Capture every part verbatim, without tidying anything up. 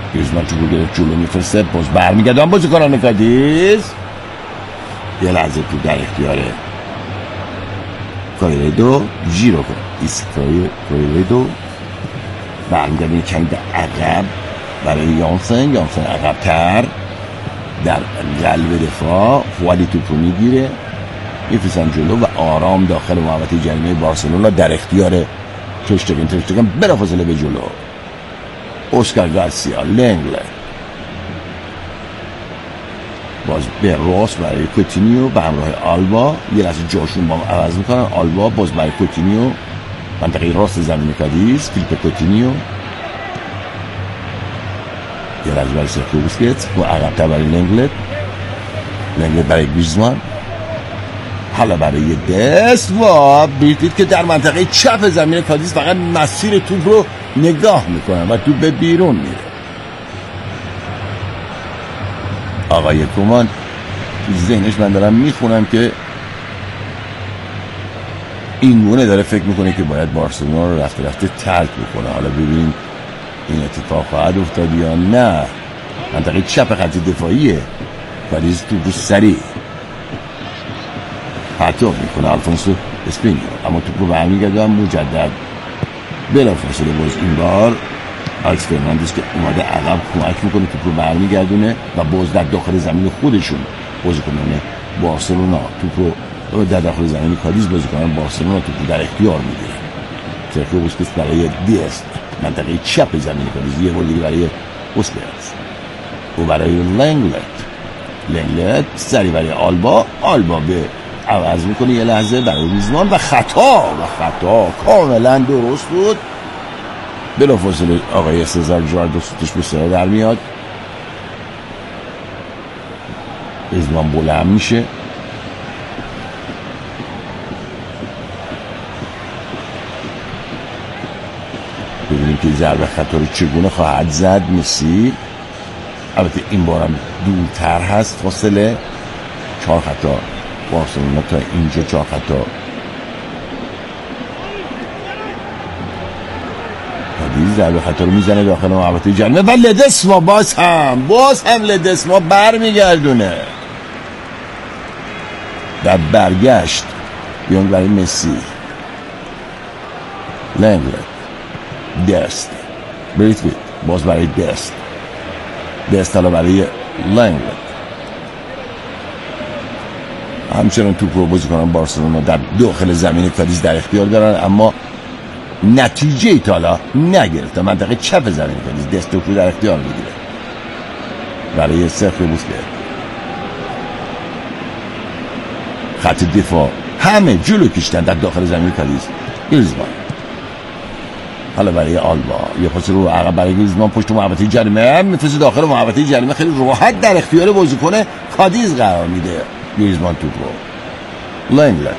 گریزمان توپو گرفت جلو میفرسته، باز برمیگردن بازیکنان کادیز. یه لحظه تو در اختیاره کایردو، جیرو کن ایسکای کایردو برمیگردن کمی در عقب برای یانسن. یانسن عقب تر در قلب دفاع، فوالی توپو میگیره میفرستن جلو و آرام داخل محوطه جریمه بارسلونا در اختیار ترشتگن. ترشتگن بلافاصله به جلو، اسکار گارسیا لنگله باز به راست برای کوتینیو به همراه آلبا، یه لحظه جاشون با هم عوض میکنن. آلبا باز برای کوتینیو منطقه راست زمین کادیز، فیلیپ کوتینیو یه لحظه برای سرخیو بوسکتس و عقب‌تر برای لنگلت. لنگلت برای گریزمان، حالا برای دست و بیتید که در منطقه چپ زمین کادیز فقط مسیر توپ رو نگاه میکنن و توپ به بیرون میره. آقای کومان تو ذهنش من دارم میخونم که این گونه داره فکر میکنه که باید بارسلونا رو رفته رفته ترک بکنه. حالا ببینیم این اتفاق خواهد افتاد یا نه. منطقه چپ خط دفاعیه کادیز توپ رو سریع پرتاب میکنه الفونسو اسپینیو، اما توپ رو برمیگرده مجدد بلافاصله باز این بار آلکس فرناندز که اومده عقب کمک میکنه توپ رو برمیگردونه و باز در داخل زمین خودشون بازیکنان بارسلونا توپ رو در داخل زمین کادیز بازیکنان بارسلونا توپ رو در اختیار میگیرن. سرخیو بوسکتس برای دیست منطقه چپ زمین کادیز، یه بار دیگه برای بوسکتس و برای لنگلت. لنگلت سری برای آلبا، آلبا به عوض میکنه یه لحظه برای گریزمان و خطا و خطا کاملا درست بود. بلافاصله آقای سزار جاردو سوتش به سر در میاد، گریزمان بلند میشه ببینیم که ضربه خطا رو چگونه خواهد زد مسی. البته این بارم دورتر هست فاصله، چهار خطا بارسلونا تا اینجا، چهار خطا کادیز. ضربه خطا رو میزنه داخل محوطه جریمه و لدسما باز هم باز هم لدسما برمیگردونه در برگشت بیان برای مسی. لنگلت، دست، بریتویت باز برای دست، دست حالا برای لنگلت. همچنان توپ رو بازیکنان بارسلونا در داخل زمین کادیز در اختیار دارن، اما نتیجه ای تا حالا نگرفته. منطقه چپ زمین کادیز دست توپ رو در اختیار میگیره برای سرخیو بوسکتس. خط دفاع همه جلو کشیدن در داخل زمین کادیز. گریزمان حالا برای آلبا، یه پاس رو عقب برای گریزمان پشت محوطه جریمه میفرسته داخل محوطه جریمه، خیلی راحت در اختیار بازیکن کادیز قرار میده گریزمان توپ رو. لنگلت،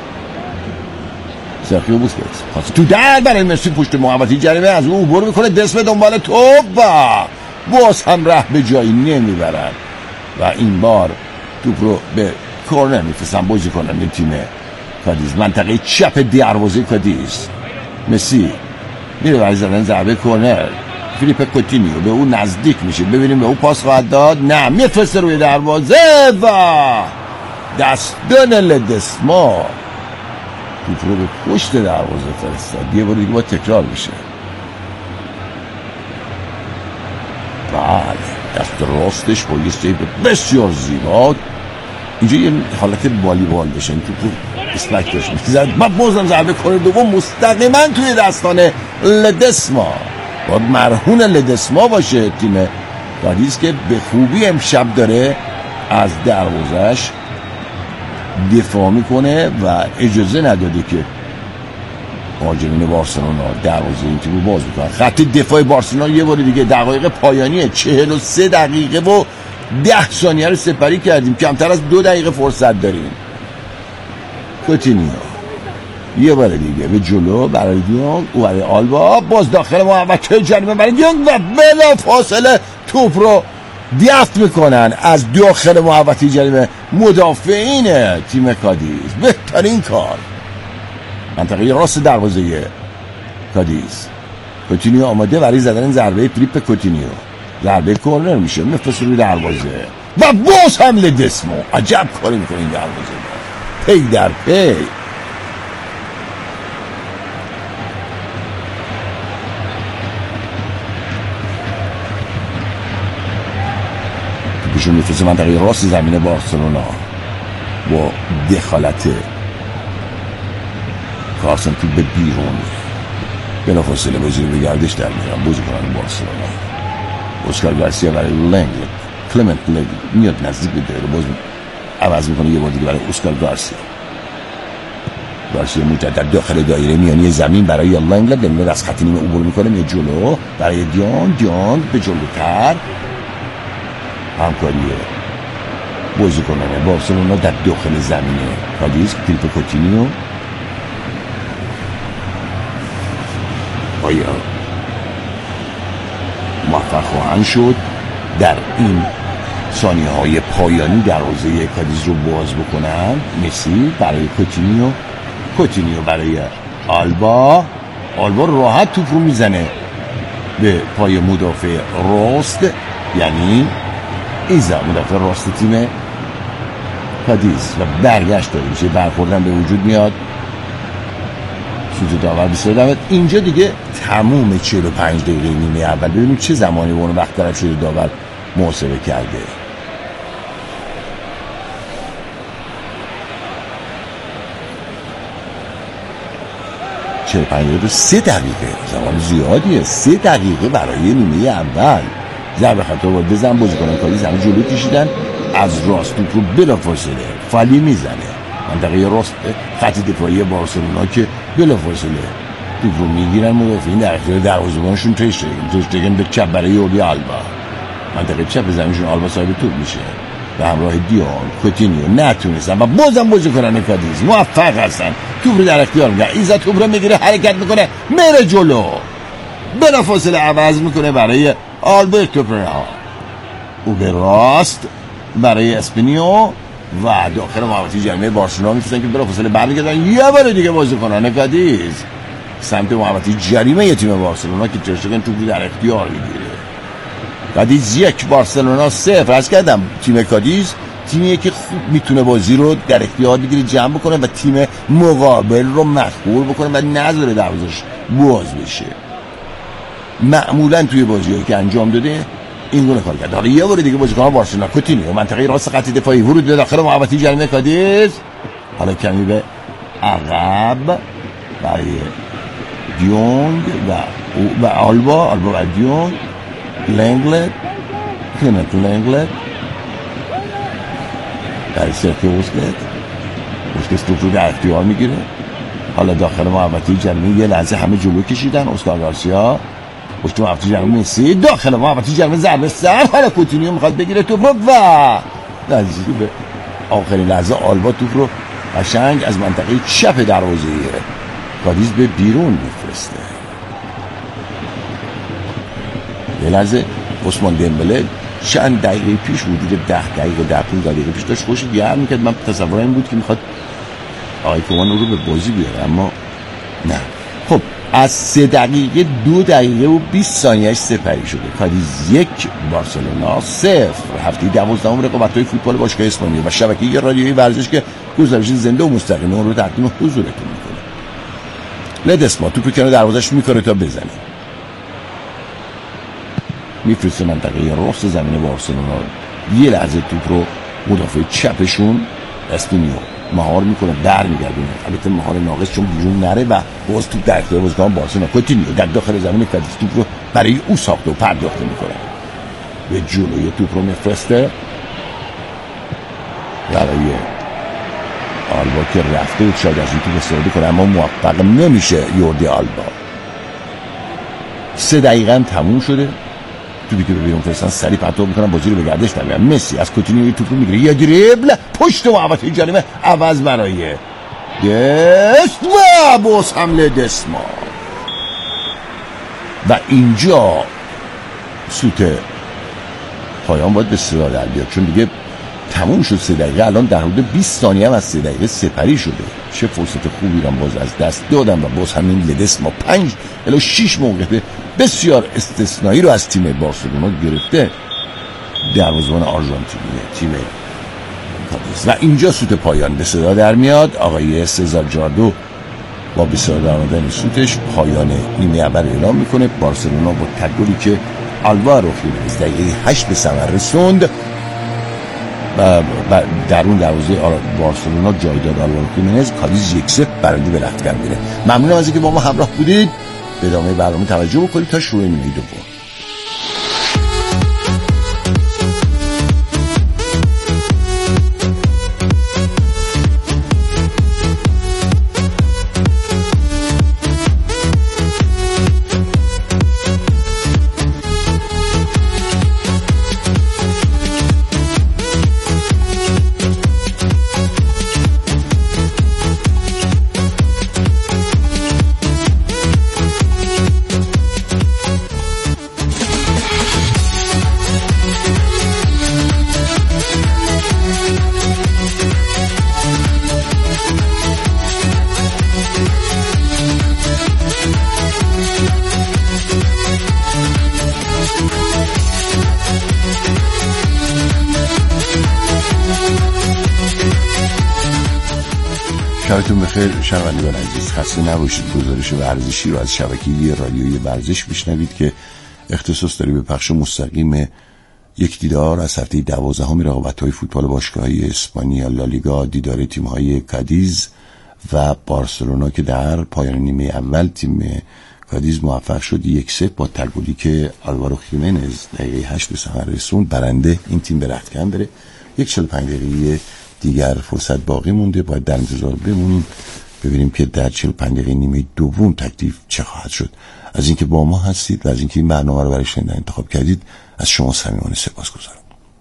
سرخیو بوسکتس پاس تو در برای مسی پشت محوطه جریمه، از او عبور میکنه، دست به دنبال توپ و باز هم ره به جایی نمیبرن و این بار توپ رو به کورنر میفرستن بازیکنان تیم کادیز. منطقه چپ دروازه کادیز، مسی میره برای زدن ضربه کورنر. فیلیپ کوتینیو به اون نزدیک میشه، ببینیم به اون پاس خواهد داد. نه، میفرسته روی دروازه و دستان لدسما توپ رو به پشت دروازه فرستاد. یه بار دیگه باید تکرار بشه. بله، دست راستش با یه سیب بسیار زیبا اینجا یه حالت والیبال بشه، این توپ رو اسمک داشت میزد و بازم ضربه کورنر دوم مستقیما توی دستان لدسما. باید مرهون لدسما باشه تیم کادیز که به خوبی امشب داره از دروازش دفاع میکنه و اجازه نداده که مهاجمین بارسلونا دروازه این تیم رو باز میکنن. خط دفاع بارسلونا یه بار دیگه دقایق پایانیه، چهل و سه دقیقه و ده ثانیه رو سپری کردیم، کمتر از دو دقیقه فرصت داریم. کوتینیو یه بار دیگه به جلو برای دیونگ و برای آلبا، باز داخل محوطه جریمه برای دیونگ و بلا فاصله توپ رو دفت میکنن از داخل محوطه جریمه مدافعین تیم کادیز. بهترین کار منطقه راست دروازه کادیز. کوتینیو آماده برای زدن ضربه. فیلیپ کوتینیو ضربه کرنر میشه میفرسته روی دروازه و باز هم لدسمو عجب کاری میکنه این دروازه پی در پی. توپشون میفرسته منطقه راست زمین بارسلونا با دخالت کارسن توپ به بیرون بلافاصله بازی رو به گردش در میارن بازی کنن بارسلونا. اسکار گارسیا برای لنگلت، کلمنت لنگلت میاد نزدیک به دایره باز عوض میکنه یه بار دیگه برای اسکار گارسیا. گارسیا مجدد داخل دایره میانی زمین برای لنگلت میاد از خط نیمه عبور میکنه میاد جلو برای دیانگ. دیانگ به جلوتر همکاریه بازی کنن بارسلونا در داخل زمینه. کادیز کلیپ کوتینیو آیا موفق خواهند شد در این ثانیه های پایانی دروازه کادیز رو باز بکنن. مسی برای کوتینیو، کوتینیو برای آلبا. آلبا راحت توپ رو میزنه به پای مدافع راست یعنی ایزا مدافع راست تیم کادیز و برگشت داره میشه برخوردن به وجود میاد. سوزو داور بیستاد اینجا دیگه تموم چهل و پنج دقیقه نیمه اول. ببینیم چه زمانی به اون وقت طرف شده داور محاسبه کرده. چهل و پنج دقیقه سه دقیقه زمان زیادیه. سه دقیقه برای نیمه اول. ضربه خطا باید بزن بازی کنن کادیز همه جلو کشیدن از راست توپ رو بلافاصله فالی میزنه منطقه راست خط دفاعی بارسلونا که بلافاصله توپ رو میگیرن مدافعین در اختیار دروازه‌بانشون ترشتگن ترشتگن به چپ برای یوردی آلبا. منطقه چپ زمینشون آلبا صاحب توپ میشه به همراه دیان. کوتینیو نتونستن و بازم بازی کنن کادیز موفق هستن توپ رو در اختیار میگیرن. ایزا توپ رو میگیره حرکت میکنه میره جلو بلافاصله عوض میکنه برای آلبرتو پرا او به راست برای اسپینیو و داخل محوطه جریمه بارسلونا میفرستن که بلافاصله برمیگردن یه بار دیگه بازی کنن کادیز سمت محوطه جریمه تیم بارسلونا که ترشتگن توپ در اختیار میگیره. کادیز یک بارسلونا صفر. از کردم تیم کادیز تیمیه که خوب میتونه بازی رو در اختیار بگیره جمع بکنه و تیم مقابل رو مخبور بکنه و نذاره دروازش باز بشه. معمولا توی بازی‌هایی که انجام داده این گونه کار کرده. حالا یه بار دیگه بازیکن بارسلونا کوتینیو منطقه راست خط دفاعی ورود به داخل محوطه جریمه کادیز. حالا کمی به عقب برای دیونگ و و آلبا آلبا و دیونگ. لنگلت کلمنت لنگلت برای سرخیو بوسکت. بوسکت توپ رو در اختیار میگیره. حالا داخل محوطه جریمه یه لحظه همه جلو کشیدن. اسکار گارسیا پشت محوطه جریمه مسی داخل محوطه جریمه ضربه سر. حالا کوتینیو میخواد بگیره توپ رو و نزدیک به آخرین لحظه آلبا توپ رو قشنگ از منطقه چپ دروازه کادیز به بیرون میفرسته. یه لحظه عثمان دمبله چند دقیقه پیش حدود ده دقیقه ده پونزده دقیقه پیش داشت خوش گرم میکرد. من تصور این بود که میخواد آقای کومان رو به بازی بیاره اما نه. خب از سه دقیقه دو دقیقه و بیست ثانیهش سپری شده. کادیز یک بارسلونا صفر. هفته دوازدهم رقابت‌های فوتبال باشگاه اسپانیا و شبکه رادیویی ورزش که گزارش زنده و مستقیم اون رو تقدیم حضورتون میکنه. لدسما توپ کنار دروازه‌اش میکاره تا بزنه. میفرسته منطقه راست زمین بارسلونا. یه لحظه توپ رو مدافع چپشون اسپینیو مهار میکنه برمیگردونه. البته مهار ناقص چون بیرون نره و باز توپ در اختیار بازیکن بارسلونا. کوتینیو در داخل زمین کادیز توپ رو برای او ساخته و پرداخته میکنه به جلوی توپ رو میفرسته برای آلبا که رفته بود شاید از این توپ استفاده کنه اما موفق نمیشه یوردی آلبا. سه دقیقه هم تموم شده. توپی که به بیرون فرستن سریع پرتاب میکنن بازی رو به گردش در میارن. مسی از کوتینیو توپ رو میگیره یه دریبل پشت محوطه جریمه عوض برای دست و باز حمله دسما و اینجا سوت پایان باید به صدا در بیاد چون دیگه تموم شد. سه دقیقه الان در حدود بیست ثانیه هم از سه دقیقه سپری شده. چه فرصت خوبی رو باز از دست دادن و باز همین لدسما پنج الی شش موقع بسیار استثنایی رو از تیم بارسلونا گرفته، دروازه‌بان آرژانتینی تیم کادیز. و اینجا سوت پایان به صدا در میاد. آقای سزار جاردو با بسیار درآمدن سوتش پایان نیمه اول اعلام میکنه. بارسلونا با تگلی که آلوارو خیمنز دقیقه هشت به ثمر رسوند و در اون دروازه بارسلونا جای داد آلوارو خیمنز، کادیز یک صفر برنده به رختکن میره. ممنونم از اینکه با ما همراه بودید. به ادامه برنامه توجه بکنید تا شروع نیمه دوم. شبتون بخیر شنوندگان عزیز، خسته نباشید. گزارش ورزشی رو از شبکه رادیویی ورزش بشنوید که اختصاص داره به پخش مستقیم یک دیدار از هفته دوازدهم رقابت‌های فوتبال باشگاه‌های اسپانیا لالیگا، دیدار تیم‌های کادیز و بارسلونا که در پایان نیمه اول تیم کادیز موفق شد یک صفر با تگلی که آلوارو خیمنز دقیقه هشت به ثمر رسوند برنده این تیم به رختکن بره. یک چهل و پنج دقیقه دیگر فرصت باقی مونده، باید در انتظار بمونیم ببینیم که در چهل و پنج دقیقه نیمه دوم تکلیف چه خواهد شد. از اینکه با ما هستید و از اینکه این برنامه رو برای شنیدن انتخاب کردید از شما صمیمانه سپاسگزارم.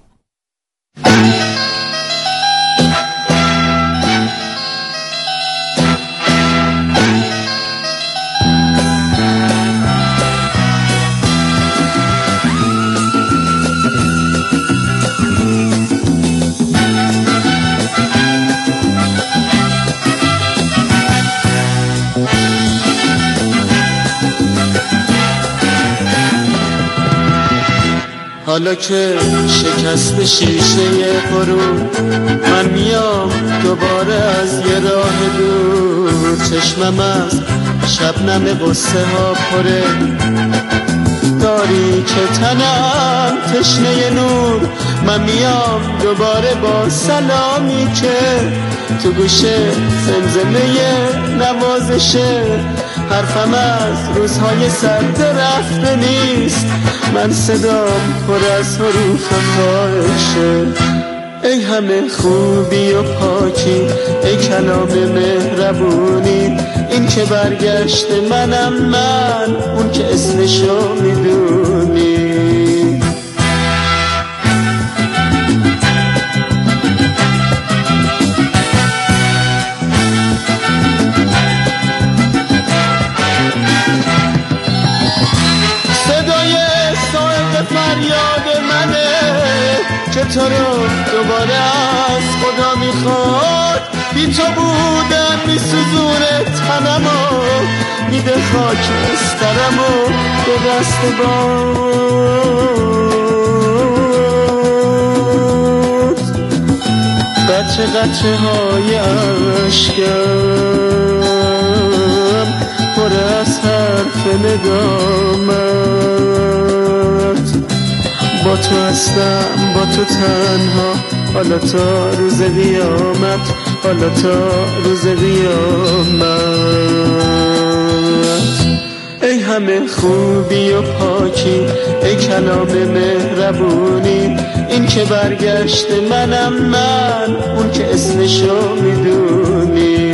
حالا که شکست شیشه غرور من میام دوباره از یه راه دور، چشمم از شبنم قصه ها پره، داری که تنم تشنه نور، من میام دوباره با سلامی که تو گوشه زمزمه نوازشه، حرفم از روزهای سرد رفته نیست، من صدام پر از حروف خواهشه. ای همه خوبی و پاکی، ای کلام مهربونی، این که برگشت منم من، اون که اسمشو میدونی. فریاد منه که تو رو دوباره از خدا میخواد، بی تو بودن میسوزونه تنمو، میده خاک استرمو به دست باد. قطره قطره های عشقم پر از حرف ندامت، با تو هستم با تو تنها، حالا تا روز قیامت، حالا تا روز قیامت. ای همه خوبی و پاکی، ای کلام مهربونی، این که برگشت منم من، اون که اسمشو میدونی.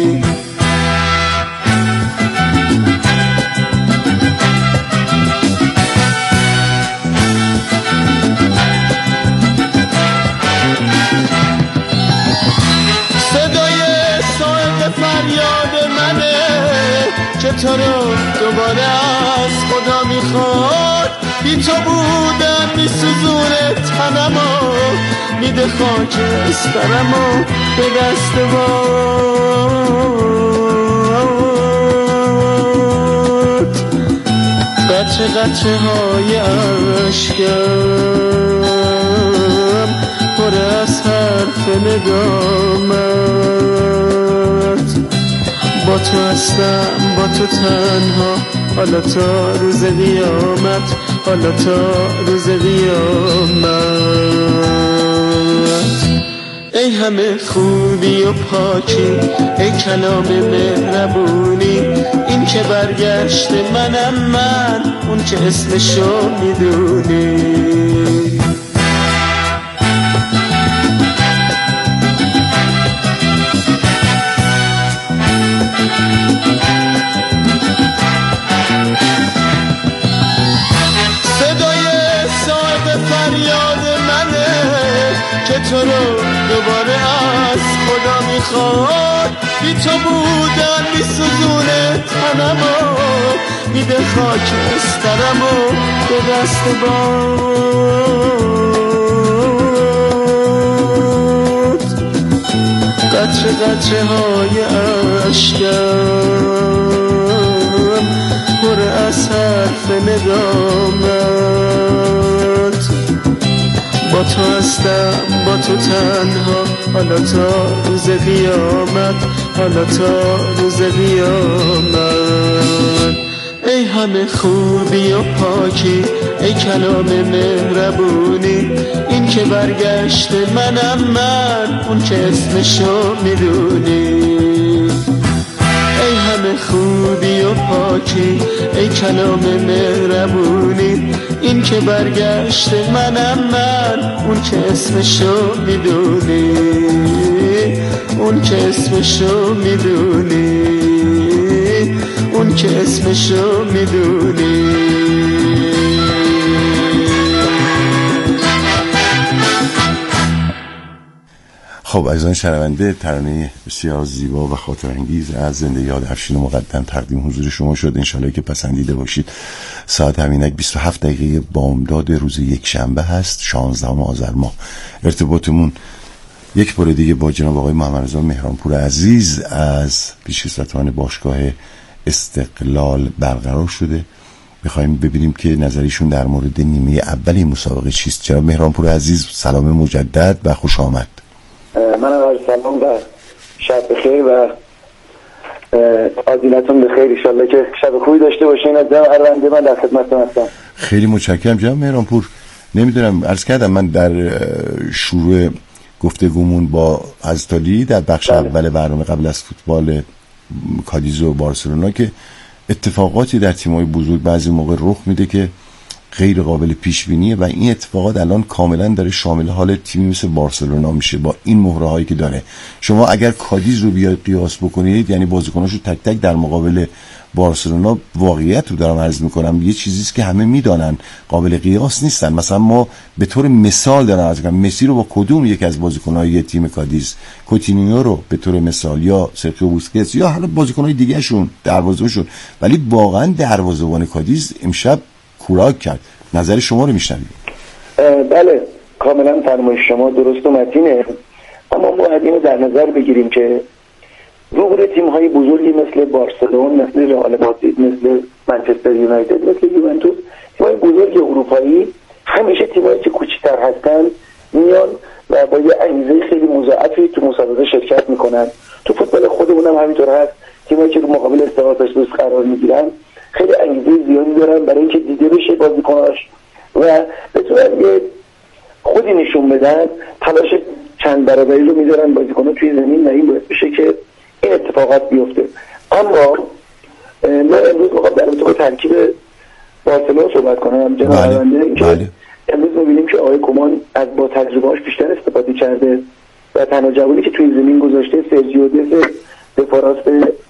که تو رو دوباره از خدا میخواد، بی تو بودن میسوزونه تنمو، میده خاک استرمو به دست باد. قطره قطره قطره های عشقم پر از حرف ندامت. با تو هستم با تو تنها، حالا تا روز قیامت، حالا تا روز قیامت. ای همه خوبی و پاکی، ای کلام مهربونی، این که برگشت منم من، اون که اسمشو میدونی. که تو رو دوباره از خدا میخواد، بی تو بودن میسوزونه تنمو، میده خاکسترمو به دست باد. قطره قطره های عشقم پر از حرف ندامت. با تو هستم با تو تنها، حالا تا روز قیامت، حالا تا روز قیامت. ای همه خوبی و پاکی، ای کلام مهربونی، این که برگشت منم من، اون که اسمشو میدونی. ای همه خوبی و پاکی، ای کلام مهربونی، این که برگشت منم من، اون که اسمشو میدونی، اون که اسمشو میدونی، اون که اسمشو میدونی. خب عزیزان شنونده، ترانه بسیار زیبا و خاطرانگیز از زنده یاد افشین مقدم تقدیم حضور شما شد. انشالله که پسندیده باشید. ساعت همینک بیست و هفت دقیقه بامداد روز یک شنبه هست، شانزدهم آذر ماه. ارتباطمون یک بار دیگه با جناب آقای محمد رضا مهرانپور عزیز از پیشکسوتان باشگاه استقلال برقرار شده. میخوایم ببینیم که نظریشون در مورد نیمه اولی مسابقه چیست. جناب مهرانپور عزیز سلام مجدد و خوش آمد. منم عرض سلام و شب بخیر و عادلتون بخیر. انشالله که شب خوبی داشته باشین. از جمع ارونده من در خدمتتون هستم. خیلی متشکرم جناب مهرانپور. نمیدونم عرض کردم من در شروع گفتگومون با حضرت علی در بخش بله. اول برنامه قبل از فوتبال کادیز و بارسلونا که اتفاقاتی در تیم‌های بزرگ بعضی موقع رخ میده که غیر قابل پیش بینیه و این اتفاقات الان کاملا داره شامل حال تیمی مثل بارسلونا میشه با این مهره هایی که داره. شما اگر کادیز رو بیاید قیاس بکنید، یعنی بازیکناشو تک تک در مقابل بارسلونا، واقعیت رو دارم عرض میکنم، یه چیزیست که همه میدانن قابل قیاس نیستن. مثلا ما به طور مثال دارم عرض میکنم مسی رو با کدوم یک از بازیکن‌های تیم کادیز، کوتینیو رو به طور مثال، یا سرخیو بوسکتس، یا حالا بازیکن‌های دیگه شون دروازه‌بانشون، ولی واقعا دروازه‌بان کادیز امشب کوراک کرد. نظر شما رو میشنویم. بله کاملا فرمایش شما درست و متینه، اما ما باید اینو در نظر بگیریم که روبروی تیم‌های بزرگی مثل بارسلون، مثل رئال مادرید، مثل منچستر یونایتد، مثل یوونتوس، تیم‌های بزرگ اروپایی همیشه تیم‌هایی که کوچکتر هستن میان و با یه انگیزه خیلی مضاعفی تو مسابقه شرکت میکنن. تو فوتبال خودمون هم همینطور هست. تیم‌هایی که رو مقابل استقلال پرسپولیس قرار میگیرن خیلی انگیزه زیادی دارن برای اینکه دیده بشه بازیکناش و بتونن یه خودی نشون بدن، تلاش چند برابری رو میذارن بازیکن‌ها توی زمین و این باعث بشه که این اتفاقات بیفته. اما من امروز میخوام در مورد ترکیب بارسلونا صحبت کنم. جناب آرنده اینکه بله. امروز میبینیم که آقای کومان از با تجربه‌اش بیشتر استفاده کرده و تنها جوانی که توی زمین گذاشته سرجیو دس دفاع راست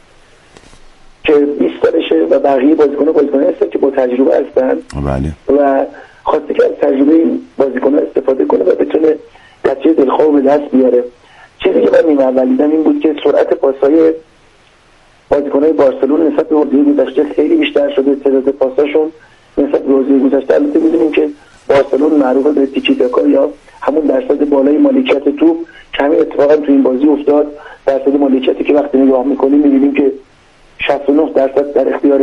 که بیست سالشه و بقیه بازیکن‌ها بازیکن‌ها هستن که با تجربه هستن بله. و خواسته که از تجربه این بازیکن‌ها استفاده کنه و بتونه نتیجه دلخواه به دست بیاره. چیزی که من نیمه اول دیدم این بود که سرعت پاس‌های بازیکن‌های بارسلون نسبت به حوزه گذشته خیلی بیشتر شده. تعداد پاساشون نسبت به حوزه گذشته، البته می‌دونیم که بارسلون معروف به تیکی تاکا یا همون درصد بالای مالکیت توپ، کمی اتفاقا تو این بازی افتاد. درصد مالکیتی که وقتی نگاه می‌کنیم می‌بینیم که شصت و نه درصد در اختیار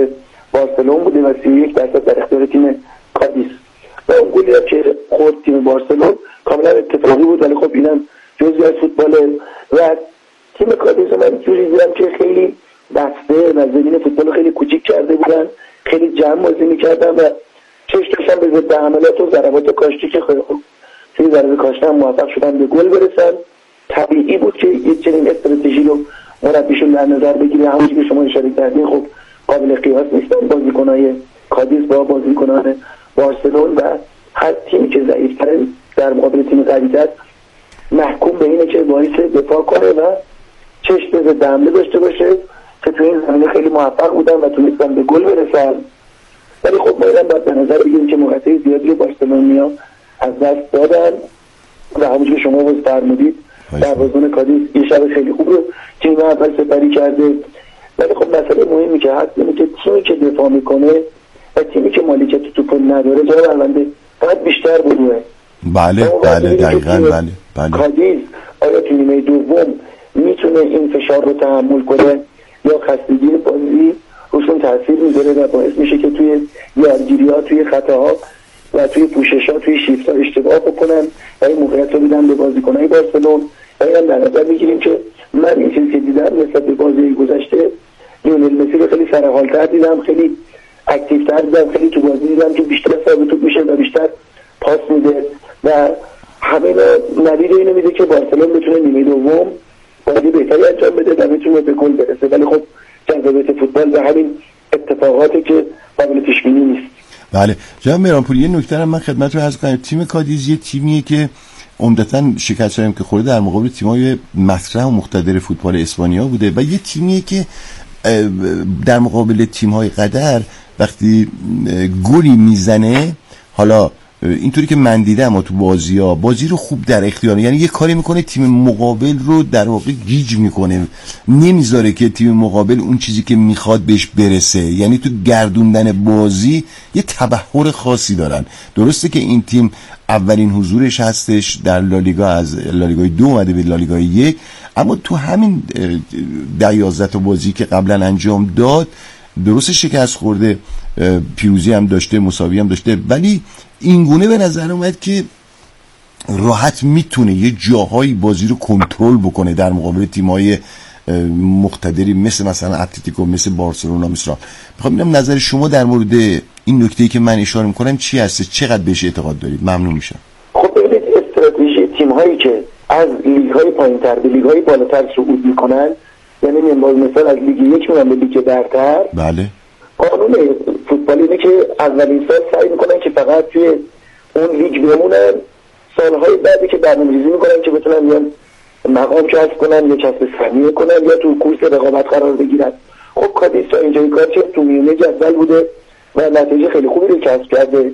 بارسلون بوده و سی و یک درصد در اختیار تیم کادیس. و اون گلی که خورد تیم بارسلون کاملا اتفاقی بود، ولی خب اینم جزئی از فوتباله. و تیم کادیس من جوری دیدم که خیلی بسته و زمین فوتبال خیلی کوچیک کرده بودن، خیلی جمع بازی می‌کردن و چش داشتن به ضد حملات و ضربات کاشتی که خیلی خوب توی ضربه کاشتن موفق شدن به گل برسن. طبیعی بود که یک چنین استراتژی رو مربیشون در نظر بگیره. همونجوری که شما اشاره کردین خب قابل قیاس نیستن بازیکن‌های کادیس با بازیکنان بارسلون و هر تیمی که ضعیف‌تره در مقابل تیم قوی‌تر محکوم به اینه که باعث دفاع کنه و چشم به ضد حمله داشته باشه که توی این زمینه خیلی موفق بودن و تونستن به گل برسن. ولی خب ما اینم باید به نظر بگیریم که موقعیت زیادی رو بارسلونیا از دست دادن و همونجوری که شما باز فرمودید دروازه‌بان کادیس یه شب خیلی خوب رو تیم اول سپری کرده. ولی خب مسئله مهمی که هست اینه که تیمی که دفاع میکنه و تیمی که مالکیت توپ نداره جای پرونده باید بیشتر بروه. بله بله دقیقاً بله بله. کادیس آیا تو نیمه دوم میتونه این فشار رو تحمل کنه یا خستگی بازی روشون تاثیر میذاره و باعث میشه که توی یادگیری‌ها، توی خطاها و توی پوشش‌ها، توی شیفت‌ها اشتباه بکنن و این موقعیت رو بدن به بازیکن‌های بارسلون. و اینم در نظر میگیریم که من این چیزی که دیدم نسبت به بازی گذشته لیونل مسی رو خیلی سرحال‌تر دیدم، خیلی اکتیوتر دیدم، خیلی تو بازی دیدم که بیشتر ثابت توپ میشه و بیشتر پاس میده و همین نوید اینو میده که بارسلون بتونه نیمه دوم بازی بهتری انجام بده و بتونه به گل برسه. ولی خب جذابیت فوتبال و همین اتفاقاتی که قابل پیش بینی نیست. بله جناب مهرانپور، یه نکته من خدمت رو عرض کنم. تیم کادیز یه تیمیه که عمدتاً شکست هم که خورده در مقابل تیم‌های مطرح و مقتدر فوتبال اسپانیا بوده و یه تیمیه که در مقابل تیم‌های قدر وقتی گلی میزنه، حالا اینطوری که من دیدم اما تو بازی ها بازی رو خوب در اختیار، یعنی یه کاری میکنه تیم مقابل رو در واقع گیج میکنه، نمیذاره که تیم مقابل اون چیزی که میخواد بهش برسه، یعنی تو گردوندن بازی یه تبحر خاصی دارن. درسته که این تیم اولین حضورش هستش در لالیگا، از لالیگای دو اومده به لالیگای یک، اما تو همین دوازده تا بازی که قبلا انجام داد درست شکست خورده، پیروزی هم داشته، مساوی هم داشته، ولی اینگونه به نظر اومد که راحت میتونه یه جاهایی بازی رو کنترل بکنه در مقابل تیم‌های مقتدری مثل مثلا اتلتیکو، مثل بارسلونا، مثل میخوام ببینم نظر شما در مورد این نکته‌ای که من اشاره میکنم چی هست، چقدر بهش اعتقاد دارید؟ ممنون میشم. خب ببینید استراتژی تیم‌هایی که از لیگ‌های پایین‌تر به لیگ‌های بالاتر صعود میکنن، یعنی من مثلا از لیگ یک میرن به لیگ برتر، بله قانون فوتبال اینه که اولین سال سعی میکنن که فقط توی اون لیگ بمونن، سالهای بعدی که برنامه‌ریزی میکنن که بتونن یا مقام کسب کنن یا کسب سهمیه کنن یا تو کورس رقابت قرار بگیرن. خب کادیس تا اینجای کار که تو میونه جدول بوده و نتیجه خیلی خوبی رو کسب کرده.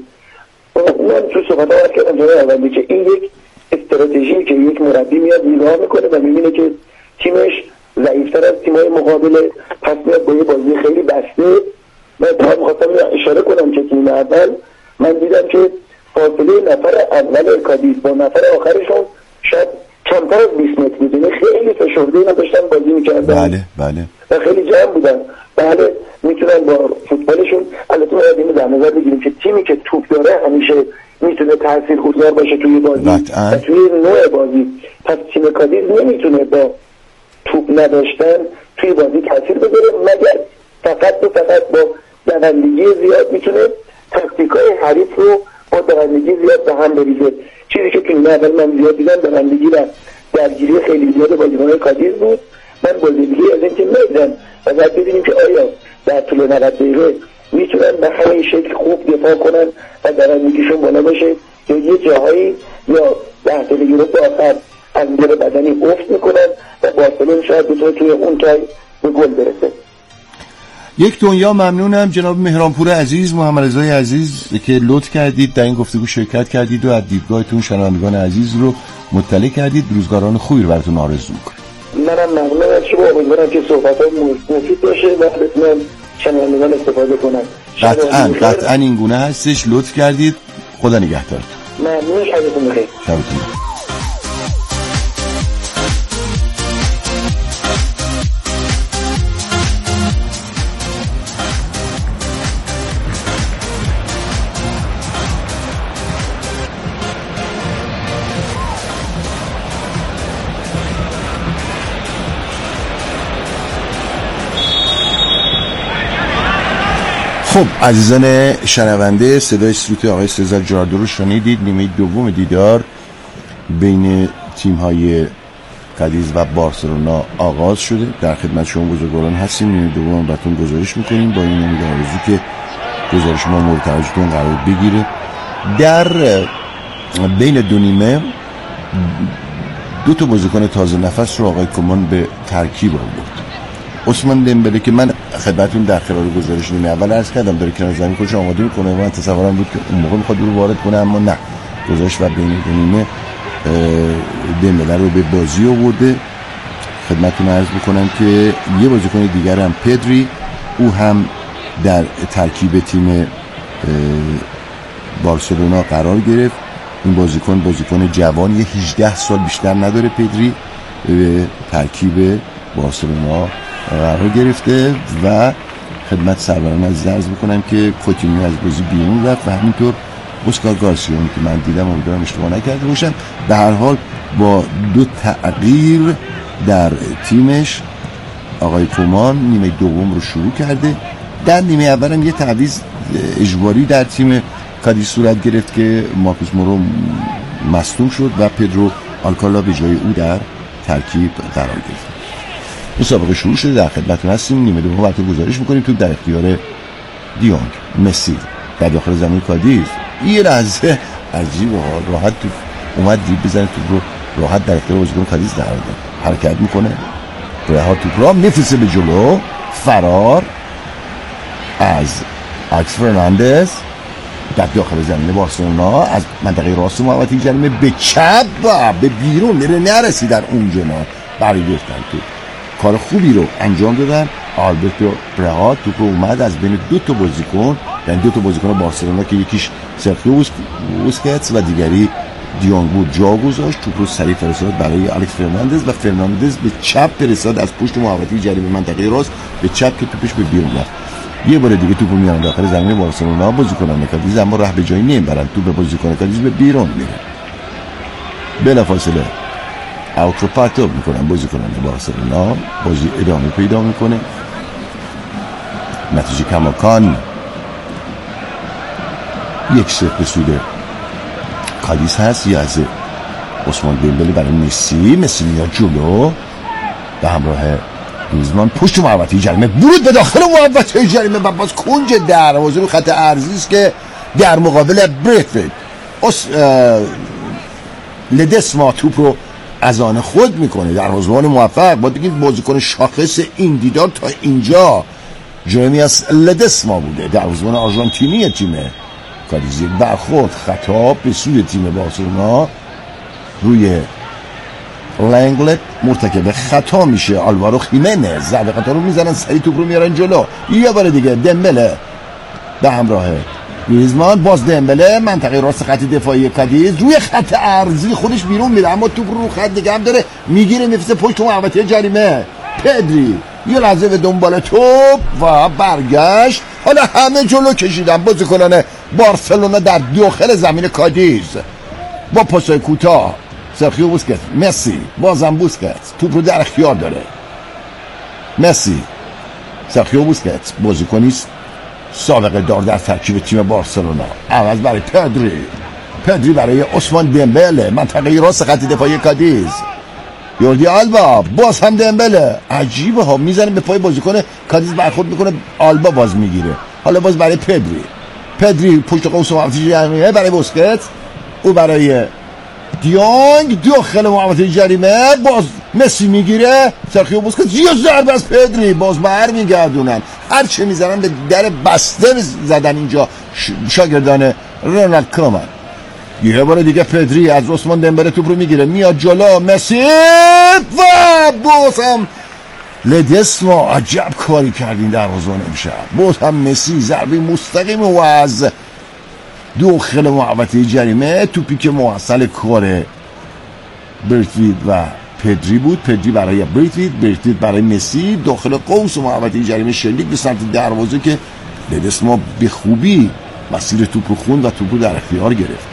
من تو صحبت‌ها عرض کردم جناب اولی که این یک استراتژی که یک مربی میاد نگاه میکنه و میبینه که تیمش ضعیف‌تر از تیم‌های مقابل، پس میاد با یه بازی خیلی بسته. من تا می‌خواستم اشاره کنم که تیم اول من دیدم که فاصله نفر اول کادیس با نفر آخرشون شاید کمتر از بیست متر بود، یعنی خیلی فشرده اینا داشتن بازی می‌کردن. بله بله و خیلی جمع بودن. بله میتونن با فوتبالشون، البته ما اینو در نظر بگیریم که تیمی که توپ داره همیشه میتونه تاثیرگذار باشه توی بازی و توی نوع بازی. پس تیم کادیس نمیتونه با توپ نداشتن توی بازی تاثیر بذاره، مگر فقط و فقط با دوندگی زیاد میتونه تاکتیکای حریف رو با دوندگی زیاد به هم بریزه. چیزی که توی اول من زیاد دیدم دوندگی و درگیری خیلی زیاد بازیکن‌های کادیس بود. من بازیگری از این تیم ندیدم و باید ببینیم که آیا در طول نود دقیقه میتونن به همین شکل خوب دفاع کنن و دوندگیشون بالا باشه یا یه جاهایی یا ده دقیقه رو به آخر از نظر بدنی افت میکنن و بارسلون شاید بتونه توی اون تای به گل برسه. یک دنیا ممنونم جناب مهرانپور عزیز، محمد رضای عزیز که لطف کردید در این گفتگو شرکت کردید و از دیدگاهتون شنوندگان عزیز رو مطلع کردید. روزگاران خوبی رو براتون آرزو می‌کنم. منم ممنون از شما، امیدوارم که صحبت‌ها مفید باشه و بتونم شنوندگان استفاده کنن. قطعاً قطعاً این گونه هستش. لطف کردید. خدا نگهدارتون. ممنون. شبتون بخیر. شبتون بخیر. خب عزیزان شنونده، صدای سوت آقای سزار جاردو رو شنیدید. نیمه دوم دیدار بین تیم‌های کادیز و بارسلونا آغاز شده. در خدمت شما بزرگواران هستیم. نیمه دوم براتون گزارش میکنیم با این امید آرزو که گزارش ما مورد توجهتون قرار بگیره. در بین دو نیمه دو تا بازیکن تازه نفس رو آقای کومان به ترکیب آورد. عثمان دمبله که من خدمتتون در خلال گزارش نیمه اول عرض کردم داره کنار زمین خودش آماده میکنه، من تصورم بود که اون موقع میخواد رو وارد کنه، اما نه، گزارش و بین دو نیمه دمبله رو به بازی آورده. خدمتتون عرض بکنم که یه بازیکن دیگر هم پدری، او هم در ترکیب تیم بارسلونا قرار گرفت. این بازیکن بازیکن جوان، یه هجده سال بیشتر نداره پدری، به ترکیب بارسلونا قرار گرفته و خدمت سروران عزیز عرض بکنم که کوتینیو از بازی بیرون رفت و همینطور اسکار گارسیا که من دیدم، امیدوارم اشتباه نکرده باشم، به هر حال با دو تغییر در تیمش آقای کومان نیمه دوم رو شروع کرده. در نیمه اول هم یه تعویض اجباری در تیم کادیز صورت گرفت که مارکوس مورو مصدوم شد و پدرو آلکالا به جای او در ترکیب قرار گرفت. مسابقه شروع شده، در خدمتتون هستیم. نیمه دوم براتون گزارش میکنیم. توپ در اختیار دیونگ، مسی در داخل زمین کادیز، یه لحظه عجیبه ها، راحت توپ اومد دیپ بزنه، توپ رو راحت در اختیار بازیکن کادیز قرار داد، حرکت میکنه، رها توپ را میفرسته به جلو، فرار از آکس فرناندز در داخل زمین بارسلونا از منطقه راست محوطه جریمه به چپ و به بیرون میره، نرسید در اونجا برای گرفتن توپ. کار خوبی رو انجام دادن. آلبرتو برهات توپ رو اومد از بین دو تا بازیکن، یعنی دو تا بازیکن بارسلونا که یکیش سرخیو بوسکتس و دیگری دیونگ بود، جا گذاشت، توپ رو سریع فرستاد برای الکس فرناندز و فرناندز به چپ فرستاد از پشت محوطه جریمه منطقه راست به چپ که توپش به بیرون رفت. یه بار دیگه توپو میارن داخل زمین بارسلونا، بازیکنان کادیز اما راه به جایی نمیبرن، توپ به بازیکن کادیز به بیرون میره. بلافاصله اوتروپاتو میکنن بازیکنان بارسلونا، بازی ادامه پیدا میکنه. نتیجه کماکان یک صفر به سود کادیز هست. یه از عثمان دمبله برای مسی، مسی میاد جلو به همراه گریزمان پشت محوطه جریمه، ورود به داخل محوطه جریمه و باز کنج دروازه رو خط ارضی است که در مقابل بریتفیلد اس لدسما توپ رو از آن خود میکنه. دروازه‌بان موفق، با دیگه بازیکن شاخص این دیدار تا اینجا جرمیاس لدسما بوده، دروازه‌بان آرژانتینی تیم کادیز. برخورد خطا به سوی تیم بارسلونا روی لنگلت مرتکب خطا میشه. آلوارو خیمنز ضربه خطا رو میزنن، سری توپ رو میارن جلو. یه بار دیگه دمبله به همراه گریزمان، باز دمبله منطقه راست خط دفاعی کادیز روی خط ارضی خودش بیرون میره، اما توپ رو خط دیگه هم داره میگیره، میفته پشت محوطه جریمه. پدری یه لحظه به دنبال توپ و برگشت. حالا همه جلو کشیدن بازیکنان بارسلونا در داخل زمین کادیز با پاسای کوتاه. سرخیو بوسکتس، مسی، بازم بوسکتس توپ رو در اختیار داره. مسی، سرخیو بوسکتس بازیکنیست سابقه دار در ترکیب تیم بارسلونا، عوض برای پدری، پدری برای عثمان دمبله منطقه راست خط دفاعی کادیز. یوردی آلبا، باز هم دمبله، عجیبه ها، میزنه به پای بازیکن کادیز، برخورد میکنه، آلبا باز میگیره. حالا باز برای پدری، پدری پشت قوس محوطه جریمه برای بوسکتس، او برای دیونگ داخل محوطه جریمه، باز مسی میگیره، سرخیو بوسکتس یه ضربه از پدری، باز بر میگردونن، هر چه میزنن به در بسته زدن اینجا شاگردان رونالد کومان. یه بار دیگه پدری از عثمان دمبله توپ رو میگیره، میاد جلو، مسی و باز هم لدسما. عجب کاری کردین در روزان امشب. باز هم مسی ضربه مستقیم و از داخل محوطه جریمه، توپی که موصل کار برتوید و پدری بود، پدری برای برتوید، برتوید برای مسی، داخل قوس محوطه جریمه شلیک به سمت دروازه که لدسما به خوبی مسیر توپ رو خوند و توپ رو در اختیار گرفت.